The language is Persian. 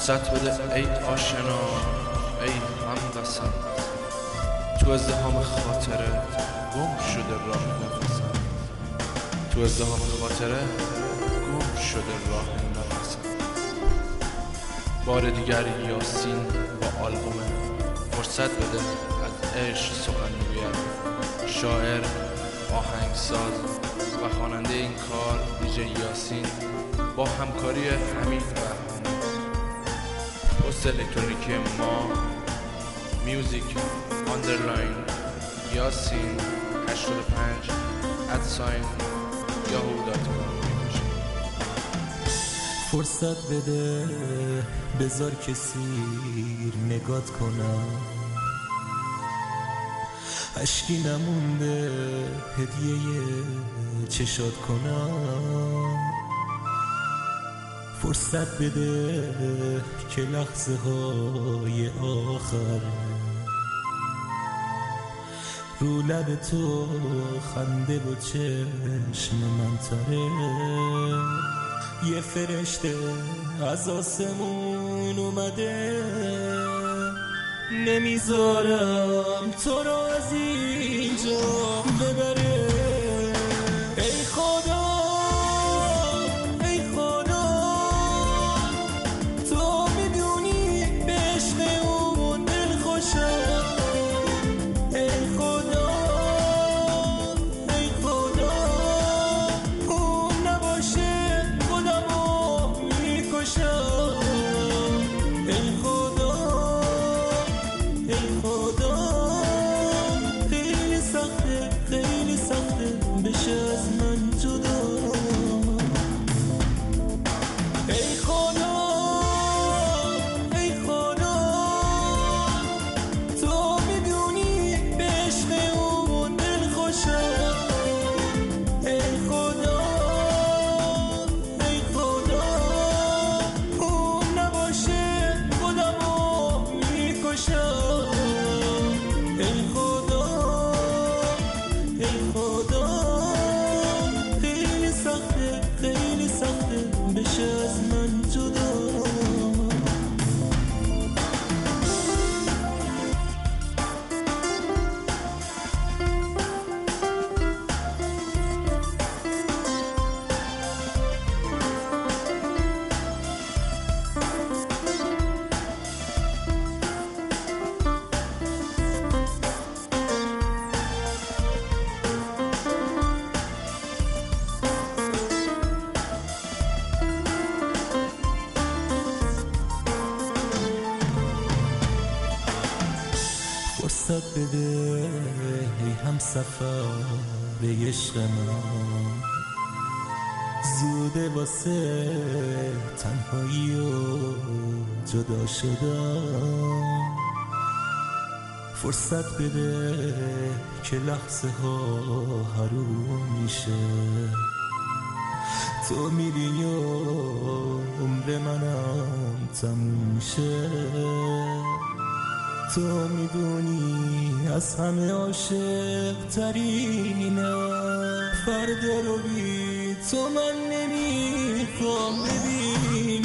فرصت بده ای آشنا، ای هموطن، تو ازدحام خاطره گم شده راه نفسم، تو ازدحام خاطره گم شده راه نفسم. بار دیگر یاسین با آلبوم فرصت بده از عشق سخن میگوید. شاعر، آهنگساز و خواننده این کار دیجی یاسین با همکاری حمید بهرام. پست الکترونیکی ما میوزیک آندرلاین یاسین 85 @yahoo.com. فرصت بده بذار کسی نگات کنم، اشکی نمونده هدیه چشات کنم. فرصت بده که لحظه های آخر رو لب تو خنده و چشم من تره. یه فرشته از آسمون اومده، نمیذارم تو رو از اینجا ببره. ای خدا ای خدا، تو میدونی به عشق اون دل خوشم. ای خدا ای خدا، اون نباشه خودمو میکشم. ای خدا ای خدا، خیلی سخته خیلی سخته بشه از من جدا. ای خدا ای خدا، تو میدونی به عشق اون دل خوشم. ای خدا ای خدا، اون نباشه خودمو میکشم. ای خدا ای خدا، خیلی سخته بشه از من جدا. فرصت بده ای هم سفر به عشق من، زوده واسه تنهایی و جدا شدم. فرصت بده که لحظه ها حروم میشه، تو میری و عمر منم تموم شه. تو میدونی از همه عاشق ترینم، فردا رو بی تو من نمیخوام ببینم.